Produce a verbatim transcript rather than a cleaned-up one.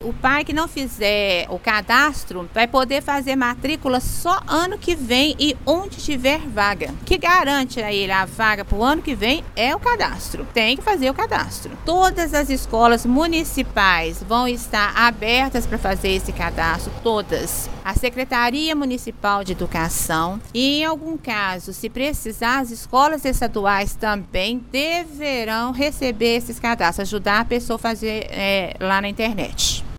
o pai que não fizer o cadastro vai poder fazer matrícula só ano que vem e onde tiver vaga. O que garante a ele a vaga para o ano que vem é o cadastro. Tem que fazer o cadastro. Todas as escolas municipais vão estar abertas para fazer esse cadastro, todas. A Secretaria Municipal de Educação e, em algum caso, se precisar, as escolas estaduais também deverão receber esses cadastros, ajudar a pessoa a fazer é, lá na internet.